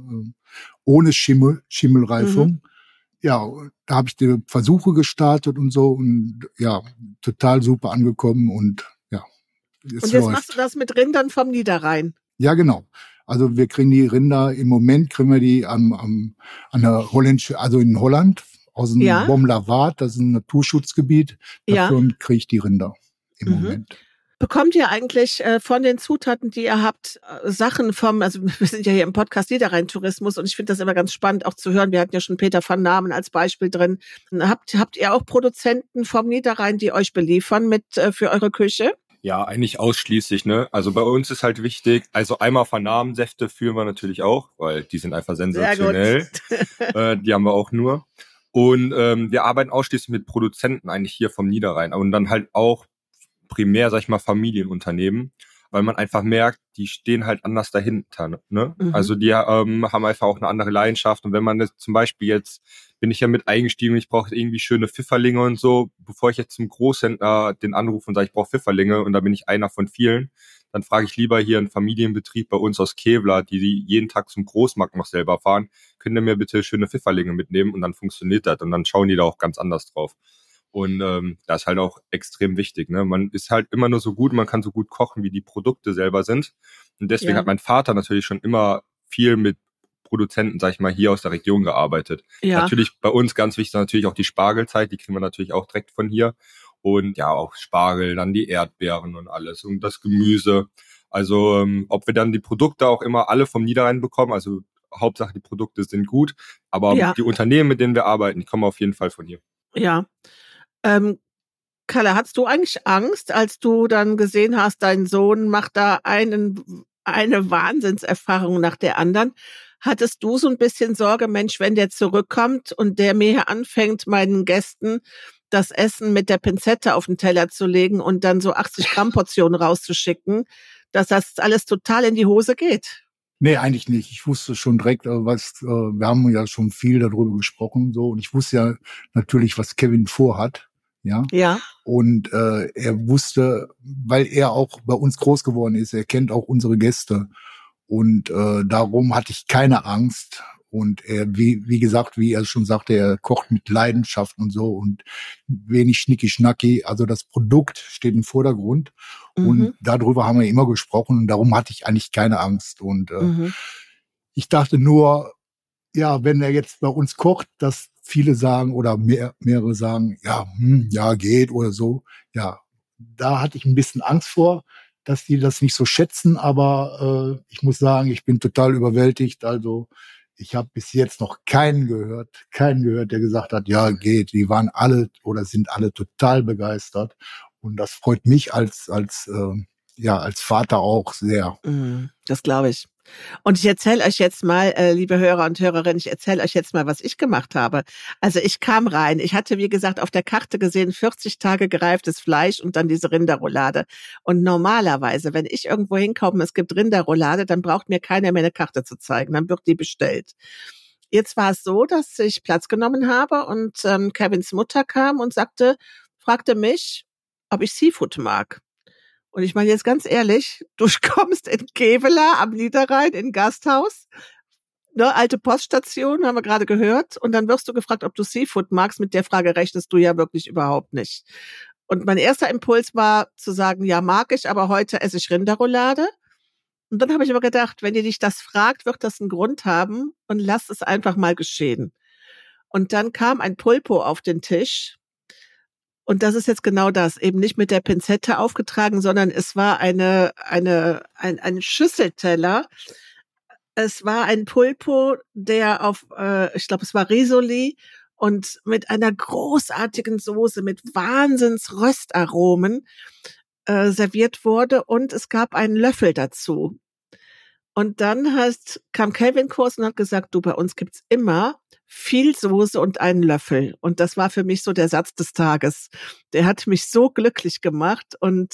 ohne Schimmelreifung? Mhm. Ja, da habe ich die Versuche gestartet und so und ja, total super angekommen und ja. Und jetzt machst du das mit Rindern vom Niederrhein? Ja, genau. Also wir kriegen die Rinder, im Moment kriegen wir die an der holländischen, also in Holland, aus dem Bomlawaard, das ist ein Naturschutzgebiet. Davon kriege ich die Rinder im Moment. Bekommt ihr eigentlich von den Zutaten, die ihr habt, Sachen also wir sind ja hier im Podcast Niederrhein-Tourismus und ich finde das immer ganz spannend auch zu hören. Wir hatten ja schon Peter van Namen als Beispiel drin. Habt ihr auch Produzenten vom Niederrhein, die euch beliefern für eure Küche? Ja, eigentlich ausschließlich, ne? Also bei uns ist halt wichtig, also einmal Vernamensäfte führen wir natürlich auch, weil die sind einfach sensationell. Die haben wir auch nur. Und wir arbeiten ausschließlich mit Produzenten eigentlich hier vom Niederrhein und dann halt auch primär, sag ich mal, Familienunternehmen, weil man einfach merkt, die stehen halt anders dahinter, ne? Mhm. Also die haben einfach auch eine andere Leidenschaft und wenn man das zum Beispiel jetzt, bin ich ja mit eingestiegen, ich brauche irgendwie schöne Pfifferlinge und so, bevor ich jetzt zum Großhändler den anrufe und sage, ich brauche Pfifferlinge und da bin ich einer von vielen, dann frage ich lieber hier einen Familienbetrieb bei uns aus Kevlar, die jeden Tag zum Großmarkt noch selber fahren, könnt ihr mir bitte schöne Pfifferlinge mitnehmen und dann funktioniert das und dann schauen die da auch ganz anders drauf. Und das ist halt auch extrem wichtig, ne? Man ist halt immer nur so gut, man kann so gut kochen, wie die Produkte selber sind. Und deswegen hat mein Vater natürlich schon immer viel mit Produzenten, sag ich mal, hier aus der Region gearbeitet. Ja. Natürlich bei uns ganz wichtig natürlich auch die Spargelzeit, die kriegen wir natürlich auch direkt von hier. Und ja, auch Spargel, dann die Erdbeeren und alles und das Gemüse. Also ob wir dann die Produkte auch immer alle vom Niederrhein bekommen, also Hauptsache die Produkte sind gut, aber die Unternehmen, mit denen wir arbeiten, die kommen auf jeden Fall von hier. Ja. Kalle, hattest du eigentlich Angst, als du dann gesehen hast, dein Sohn macht da eine Wahnsinnserfahrung nach der anderen? Hattest du so ein bisschen Sorge, Mensch, wenn der zurückkommt und der mir anfängt, meinen Gästen das Essen mit der Pinzette auf den Teller zu legen und dann so 80 Gramm Portionen rauszuschicken, dass das alles total in die Hose geht? Nee, eigentlich nicht. Ich wusste schon direkt, wir haben ja schon viel darüber gesprochen, so, und ich wusste ja natürlich, was Kevin vorhat. Ja. Und er wusste, weil er auch bei uns groß geworden ist, er kennt auch unsere Gäste. Und darum hatte ich keine Angst. Und wie gesagt, wie er schon sagte, er kocht mit Leidenschaft und so und wenig Schnicki-Schnacki. Also das Produkt steht im Vordergrund und darüber haben wir immer gesprochen und darum hatte ich eigentlich keine Angst. Und ich dachte nur, ja, wenn er jetzt bei uns kocht, dass viele sagen oder mehrere sagen, ja, geht oder so. Ja, da hatte ich ein bisschen Angst vor, dass die das nicht so schätzen, aber ich muss sagen, ich bin total überwältigt. Also ich habe bis jetzt noch keinen gehört, der gesagt hat, ja, geht. Die waren alle oder sind alle total begeistert. Und das freut mich als Vater auch sehr. Das glaube ich. Und ich erzähle euch jetzt mal, liebe Hörer und Hörerinnen, was ich gemacht habe. Also ich kam rein. Ich hatte, wie gesagt, auf der Karte gesehen, 40 Tage gereiftes Fleisch und dann diese Rinderroulade. Und normalerweise, wenn ich irgendwo hinkomme, es gibt Rinderroulade, dann braucht mir keiner mehr eine Karte zu zeigen. Dann wird die bestellt. Jetzt war es so, dass ich Platz genommen habe und Kevins Mutter kam und fragte mich, ob ich Seafood mag. Und ich meine jetzt ganz ehrlich, du kommst in Kevela am Niederrhein in Gasthaus, ne, alte Poststation, haben wir gerade gehört, und dann wirst du gefragt, ob du Seafood magst. Mit der Frage rechnest du ja wirklich überhaupt nicht. Und mein erster Impuls war zu sagen, ja, mag ich, aber heute esse ich Rinderroulade. Und dann habe ich aber gedacht, wenn ihr dich das fragt, wird das einen Grund haben und lasst es einfach mal geschehen. Und dann kam ein Pulpo auf den Tisch. Und das ist jetzt genau das, eben nicht mit der Pinzette aufgetragen, sondern es war ein Schüsselteller. Es war ein Pulpo, der auf, ich glaube, es war Risoli und mit einer großartigen Soße mit Wahnsinns-Röstaromen serviert wurde und es gab einen Löffel dazu. Und dann kam Kevin kurz und hat gesagt, du, bei uns gibt's immer viel Soße und einen Löffel. Und das war für mich so der Satz des Tages. Der hat mich so glücklich gemacht. Und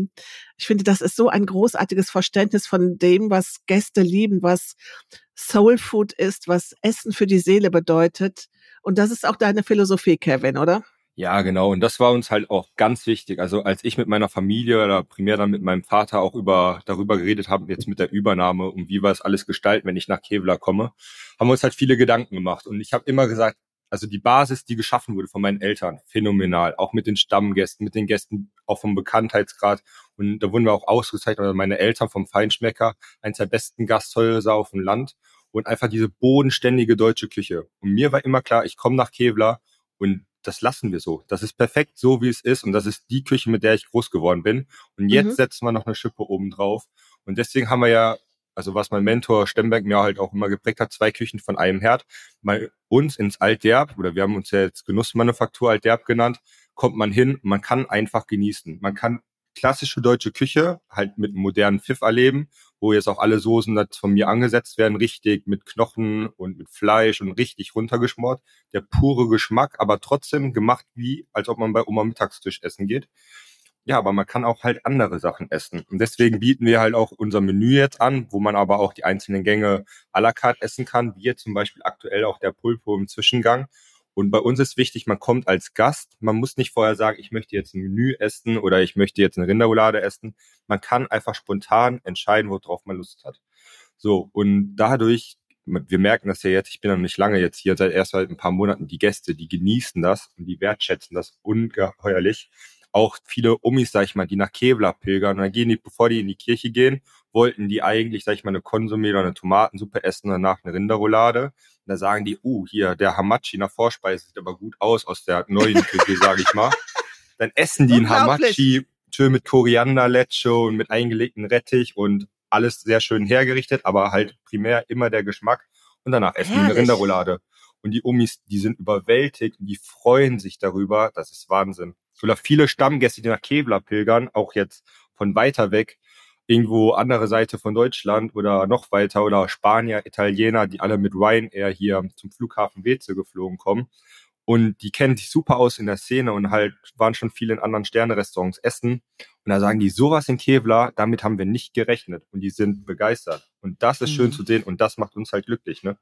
ich finde, das ist so ein großartiges Verständnis von dem, was Gäste lieben, was Soul Food ist, was Essen für die Seele bedeutet. Und das ist auch deine Philosophie, Kevin, oder? Ja, genau. Und das war uns halt auch ganz wichtig. Also als ich mit meiner Familie oder primär dann mit meinem Vater auch darüber geredet habe, jetzt mit der Übernahme und wie wir es alles gestalten, wenn ich nach Kevela komme, haben wir uns halt viele Gedanken gemacht. Und ich habe immer gesagt, also die Basis, die geschaffen wurde von meinen Eltern, phänomenal. Auch mit den Stammgästen, mit den Gästen auch vom Bekanntheitsgrad. Und da wurden wir auch ausgezeichnet, also meine Eltern vom Feinschmecker, eines der besten Gasthäuser auf dem Land. Und einfach diese bodenständige deutsche Küche. Und mir war immer klar, ich komme nach Kevela und das lassen wir so. Das ist perfekt so, wie es ist. Und das ist die Küche, mit der ich groß geworden bin. Und jetzt setzen wir noch eine Schippe oben drauf. Und deswegen haben wir ja, also was mein Mentor Stemberg mir halt auch immer geprägt hat, 2 Küchen von einem Herd. Bei uns ins Altderb, oder wir haben uns ja jetzt Genussmanufaktur Altderb genannt, kommt man hin und man kann einfach genießen. Man kann klassische deutsche Küche halt mit modernen Pfiff erleben, wo jetzt auch alle Soßen von mir angesetzt werden, richtig mit Knochen und mit Fleisch und richtig runtergeschmort. Der pure Geschmack, aber trotzdem gemacht wie, als ob man bei Oma Mittagstisch essen geht. Ja, aber man kann auch halt andere Sachen essen. Und deswegen bieten wir halt auch unser Menü jetzt an, wo man aber auch die einzelnen Gänge à la carte essen kann, wie jetzt zum Beispiel aktuell auch der Pulpo im Zwischengang. Und bei uns ist wichtig, man kommt als Gast. Man muss nicht vorher sagen, ich möchte jetzt ein Menü essen oder ich möchte jetzt eine Rinderroulade essen. Man kann einfach spontan entscheiden, worauf man Lust hat. So, und dadurch, wir merken das ja jetzt, ich bin noch nicht lange jetzt hier, seit ein paar Monaten, die Gäste, die genießen das und die wertschätzen das ungeheuerlich. Auch viele Omis, sag ich mal, die nach Kevela pilgern, und dann gehen die, bevor die in die Kirche gehen, wollten die eigentlich, sag ich mal, eine Konsumé oder eine Tomatensuppe essen, danach eine Rinderroulade. Und da sagen die, hier, der Hamachi nach Vorspeise sieht aber gut aus der neuen Küche, sage ich mal. Dann essen die einen Hamachi, schön mit Koriander, Lecho und mit eingelegten Rettich und alles sehr schön hergerichtet, aber halt primär immer der Geschmack. Und danach essen die eine Rinderroulade. Und die Omis, die sind überwältigt und die freuen sich darüber. Das ist Wahnsinn. Oder viele Stammgäste, die nach Kevela pilgern, auch jetzt von weiter weg, irgendwo andere Seite von Deutschland oder noch weiter, oder Spanier, Italiener, die alle mit Ryanair hier zum Flughafen Weze geflogen kommen. Und die kennen sich super aus in der Szene und halt waren schon viele in anderen Sterne-Restaurants essen. Und da sagen die, sowas in Kevela, damit haben wir nicht gerechnet. Und die sind begeistert. Und das ist schön zu sehen und das macht uns halt glücklich, ne?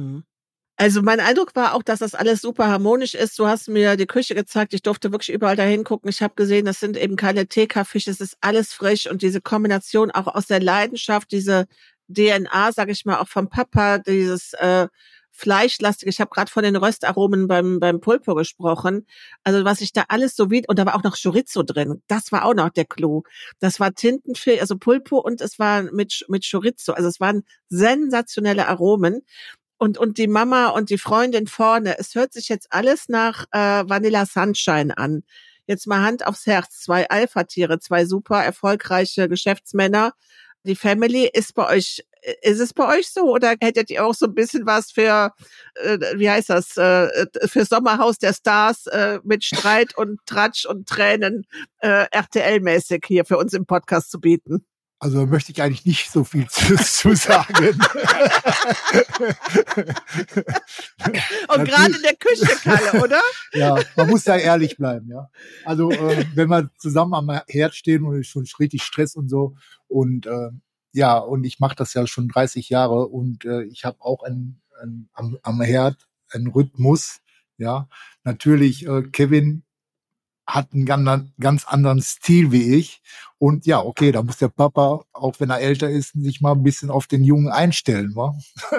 Also mein Eindruck war auch, dass das alles super harmonisch ist. Du hast mir die Küche gezeigt, ich durfte wirklich überall da hingucken. Ich habe gesehen, das sind eben keine TK-Fische, es ist alles frisch und diese Kombination auch aus der Leidenschaft, diese DNA, sage ich mal, auch vom Papa, dieses fleischlastig. Ich habe gerade von den Röstaromen beim Pulpo gesprochen. Also was ich da alles so und da war auch noch Chorizo drin. Das war auch noch der Clou. Das war Tintenfisch, also Pulpo und es war mit Chorizo. Also es waren sensationelle Aromen. Und die Mama und die Freundin vorne, es hört sich jetzt alles nach Vanilla Sunshine an. Jetzt mal Hand aufs Herz, 2 Alpha-Tiere, 2 super erfolgreiche Geschäftsmänner. Die Family ist es bei euch so oder hättet ihr auch so ein bisschen was für, für Sommerhaus der Stars mit Streit und Tratsch und Tränen RTL-mäßig hier für uns im Podcast zu bieten? Also möchte ich eigentlich nicht so viel zu sagen. Und gerade in der Küche, Kalle, oder? Ja, man muss ja ehrlich bleiben, ja. Also wenn wir zusammen am Herd stehen und schon richtig Stress und so und und ich mache das ja schon 30 Jahre und ich habe auch am Herd einen Rhythmus, ja. Natürlich, Kevin hat einen ganz anderen Stil wie ich. Und ja, okay, da muss der Papa, auch wenn er älter ist, sich mal ein bisschen auf den Jungen einstellen, wa?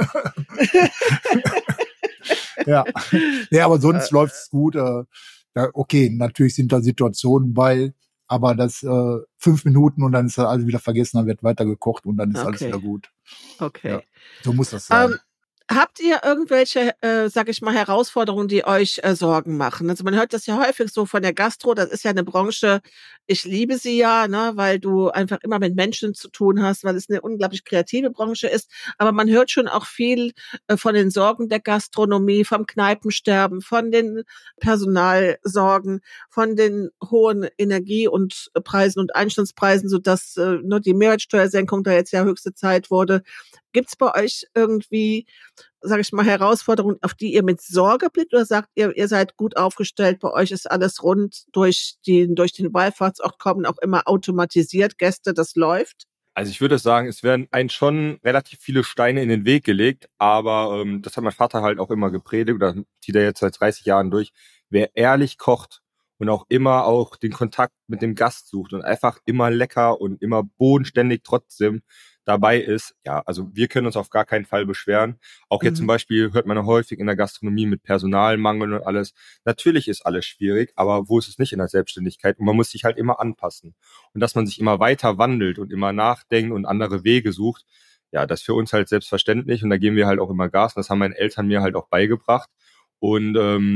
Ja. Aber sonst läuft's gut. Okay, natürlich sind da Situationen bei, aber das 5 Minuten und dann ist das alles wieder vergessen, dann wird weiter gekocht und dann ist alles wieder gut. Okay. Ja, so muss das sein. Habt ihr irgendwelche, sag ich mal, Herausforderungen, die euch Sorgen machen? Also man hört das ja häufig so von der Gastro, das ist ja eine Branche, ich liebe sie ja, ne, weil du einfach immer mit Menschen zu tun hast, weil es eine unglaublich kreative Branche ist, aber man hört schon auch viel von den Sorgen der Gastronomie, vom Kneipensterben, von den Personalsorgen, von den hohen Energie- und Preisen und Einstandspreisen, sodass nur die Mehrwertsteuersenkung da jetzt ja höchste Zeit wurde. Gibt's bei euch irgendwie, sage ich mal, Herausforderungen, auf die ihr mit Sorge blickt oder sagt ihr seid gut aufgestellt, bei euch ist alles rund, durch den Wallfahrtsort kommen auch immer automatisiert Gäste, das läuft? Also ich würde sagen, es werden einen schon relativ viele Steine in den Weg gelegt, aber das hat mein Vater halt auch immer gepredigt, oder zieht er jetzt seit 30 Jahren durch. Wer ehrlich kocht und auch immer auch den Kontakt mit dem Gast sucht und einfach immer lecker und immer bodenständig trotzdem dabei ist, ja, also wir können uns auf gar keinen Fall beschweren. Auch jetzt zum Beispiel hört man häufig in der Gastronomie mit Personalmangel und alles. Natürlich ist alles schwierig, aber wo ist es nicht in der Selbstständigkeit? Und man muss sich halt immer anpassen. Und dass man sich immer weiter wandelt und immer nachdenkt und andere Wege sucht, ja, das ist für uns halt selbstverständlich und da geben wir halt auch immer Gas. Und das haben meine Eltern mir halt auch beigebracht. Und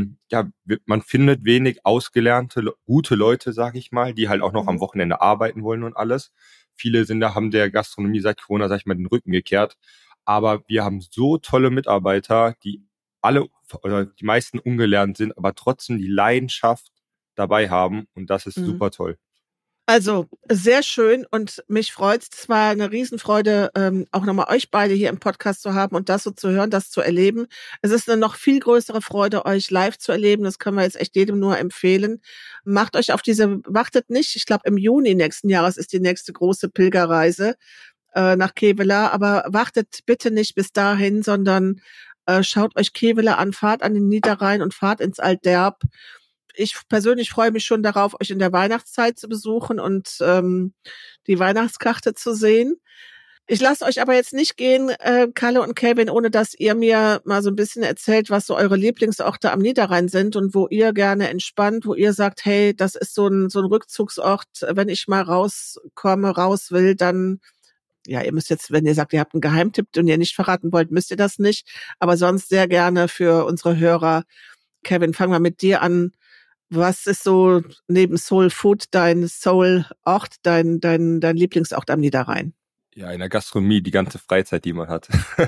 man findet wenig ausgelernte, gute Leute, sag ich mal, die halt auch noch am Wochenende arbeiten wollen und alles. Viele haben der Gastronomie seit Corona, sag ich mal, den Rücken gekehrt. Aber wir haben so tolle Mitarbeiter, die alle oder die meisten ungelernt sind, aber trotzdem die Leidenschaft dabei haben. Und das ist super toll. Also sehr schön und mich freut's. Es war eine Riesenfreude, auch nochmal euch beide hier im Podcast zu haben und das so zu hören, das zu erleben. Es ist eine noch viel größere Freude, euch live zu erleben. Das können wir jetzt echt jedem nur empfehlen. Macht euch wartet nicht. Ich glaube, im Juni nächsten Jahres ist die nächste große Pilgerreise nach Kevela. Aber wartet bitte nicht bis dahin, sondern schaut euch Kevela an, fahrt an den Niederrhein und fahrt ins Altderb. Ich persönlich freue mich schon darauf, euch in der Weihnachtszeit zu besuchen und die Weihnachtskarte zu sehen. Ich lasse euch aber jetzt nicht gehen, Kalle und Kevin, ohne dass ihr mir mal so ein bisschen erzählt, was so eure Lieblingsorte am Niederrhein sind und wo ihr gerne entspannt, wo ihr sagt, hey, das ist so ein Rückzugsort, wenn ich mal raus will, dann, ja, ihr müsst jetzt, wenn ihr sagt, ihr habt einen Geheimtipp und ihr nicht verraten wollt, müsst ihr das nicht, aber sonst sehr gerne für unsere Hörer. Kevin, fangen wir mit dir an. Was ist so neben Soul Food dein Soul-Ort, dein Lieblingsort am Niederrhein? Ja, in der Gastronomie, die ganze Freizeit, die man hat.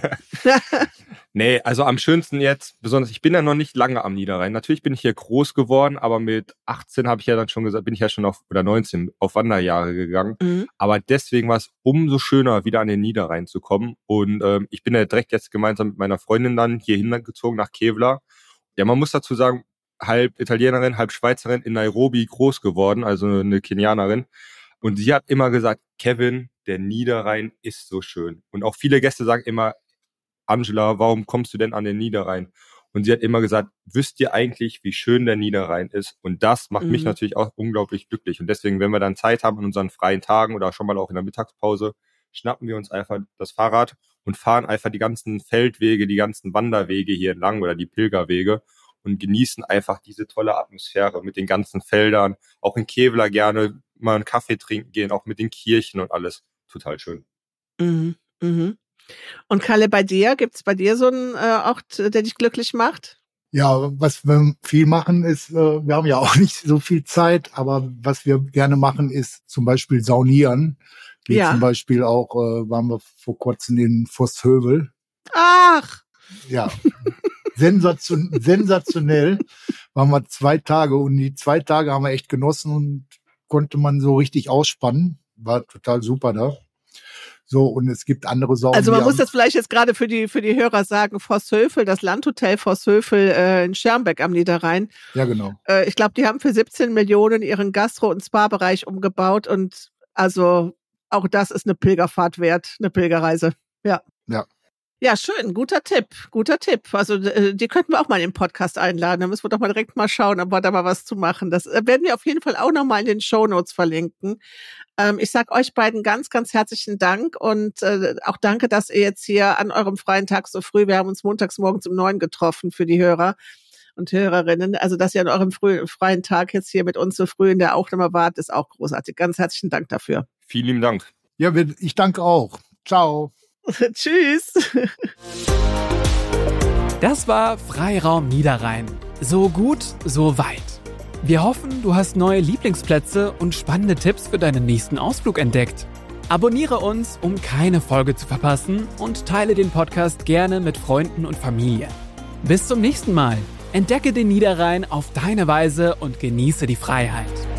Nee, also am schönsten jetzt, besonders, ich bin ja noch nicht lange am Niederrhein. Natürlich bin ich hier groß geworden, aber mit 18 habe ich ja dann schon gesagt, bin ich ja schon oder 19 auf Wanderjahre gegangen. Aber deswegen war es umso schöner, wieder an den Niederrhein zu kommen. Und ich bin ja direkt jetzt gemeinsam mit meiner Freundin dann hier hingezogen nach Kevela. Ja, man muss dazu sagen, halb Italienerin, halb Schweizerin, in Nairobi groß geworden, also eine Kenianerin. Und sie hat immer gesagt, Kevin, der Niederrhein ist so schön. Und auch viele Gäste sagen immer, Angela, warum kommst du denn an den Niederrhein? Und sie hat immer gesagt, wisst ihr eigentlich, wie schön der Niederrhein ist? Und das macht mich natürlich auch unglaublich glücklich. Und deswegen, wenn wir dann Zeit haben an unseren freien Tagen oder schon mal auch in der Mittagspause, schnappen wir uns einfach das Fahrrad und fahren einfach die ganzen Feldwege, die ganzen Wanderwege hier entlang oder die Pilgerwege und genießen einfach diese tolle Atmosphäre mit den ganzen Feldern. Auch in Kevlar gerne mal einen Kaffee trinken gehen, auch mit den Kirchen und alles. Total schön. Mhm. Mhm. Und Kalle, bei dir, gibt's bei dir so einen Ort, der dich glücklich macht? Ja, was wir viel machen ist, wir haben ja auch nicht so viel Zeit, aber was wir gerne machen ist zum Beispiel saunieren. Wie Ja. zum Beispiel auch, waren wir vor kurzem in Vosshövel. Ach, Ja, sensationell. Waren wir 2 Tage und die 2 Tage haben wir echt genossen und konnte man so richtig ausspannen. War total super da. So, und es gibt andere Saunen. also man muss das vielleicht jetzt gerade für die Hörer sagen, Vosshövel, das Landhotel Vosshövel in Schermbeck am Niederrhein. Ja, genau. Ich glaube, die haben für 17 Millionen ihren Gastro- und Spa-Bereich umgebaut und also auch das ist eine Pilgerfahrt wert, eine Pilgerreise. Ja. Ja. Ja, schön, guter Tipp. Also die könnten wir auch mal in den Podcast einladen. Da müssen wir doch mal direkt mal schauen, ob wir da mal was zu machen. Das werden wir auf jeden Fall auch nochmal in den Shownotes verlinken. Ich sag euch beiden ganz, ganz herzlichen Dank und auch danke, dass ihr jetzt hier an eurem freien Tag so früh, wir haben uns montags morgens um 9 getroffen für die Hörer und Hörerinnen. Also, dass ihr an eurem freien Tag jetzt hier mit uns so früh in der Aufnahme wart, ist auch großartig. Ganz herzlichen Dank dafür. Vielen lieben Dank. Ja, ich danke auch. Ciao. Tschüss. Das war Freiraum Niederrhein. So gut, so weit. Wir hoffen, du hast neue Lieblingsplätze und spannende Tipps für deinen nächsten Ausflug entdeckt. Abonniere uns, um keine Folge zu verpassen und teile den Podcast gerne mit Freunden und Familie. Bis zum nächsten Mal. Entdecke den Niederrhein auf deine Weise und genieße die Freiheit.